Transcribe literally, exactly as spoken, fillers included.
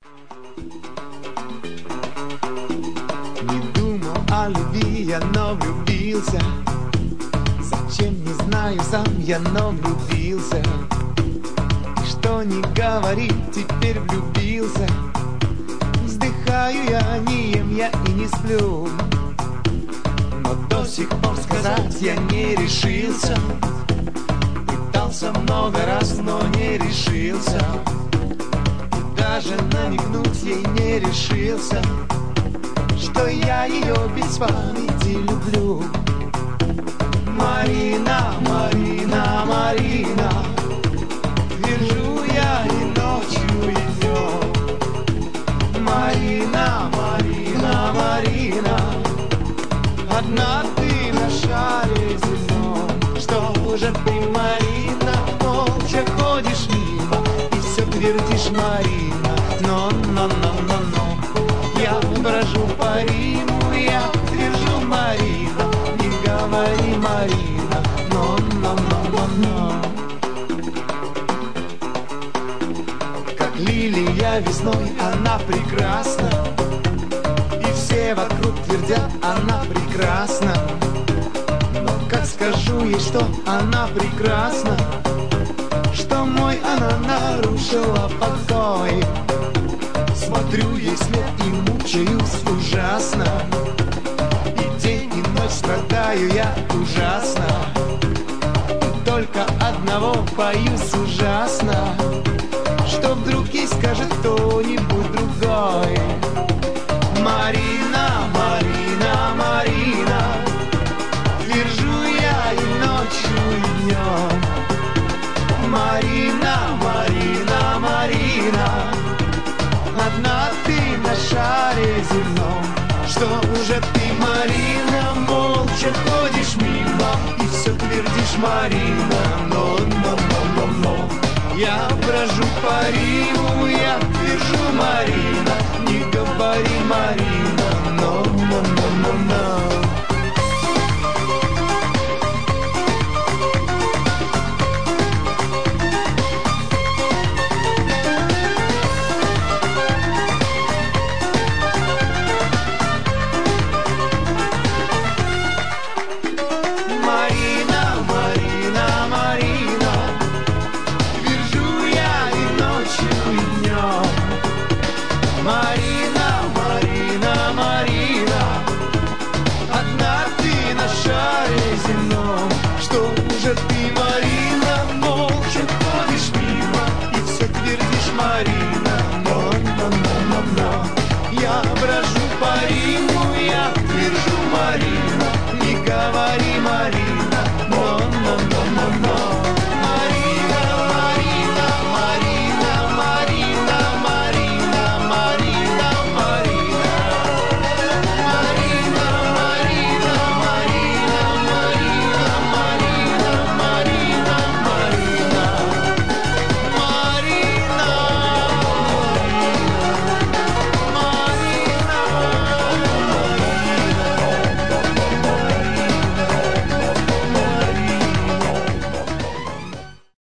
Не думал о любви я, но влюбился. Зачем, не знаю сам я, но влюбился. И что ни говори, теперь влюбился. Вздыхаю я, не ем я и не сплю, но до сих пор сказать я не решился. Пытался много раз, но не решился. И даже намекнуть ей не решился, что я ее без памяти люблю. Марина, Марина, Марина, твержу я и ночью, и днем. Марина, Марина, Марина, одна ты на шаре земном. Что же ты, Марина, молча ходишь мимо и все твердишь, Марина? Но, но, но, но, но я брожу по Риму, я твержу, Марина, не говори, Марина, но, но, но, но, но. Как лилия весной, она прекрасна, и все вокруг твердят, она прекрасна. Но как скажу ей, что она прекрасна, что мой она нарушила покой. Смотрю ей вслед и мучаюсь ужасно, и день и ночь страдаю я ужасно. И только одного боюсь ужасно, что вдруг ей скажет кто-нибудь другой. Марина, Марина, Марина, твержу я и ночью, и днем. Марина, Марина, Марина, одна ты на шаре земном. Что же ты, Марина, молча ходишь мимо и все твердишь, Марина? Но, но, но, но, но я брожу по Риму, я твержу, Марина, не говори, Марина, но, но, но, но, но. Марина, Марина, Марина, одна ты на шаре земном. Что же ты, Марина, молча ходишь мимо и все твердишь, Марина?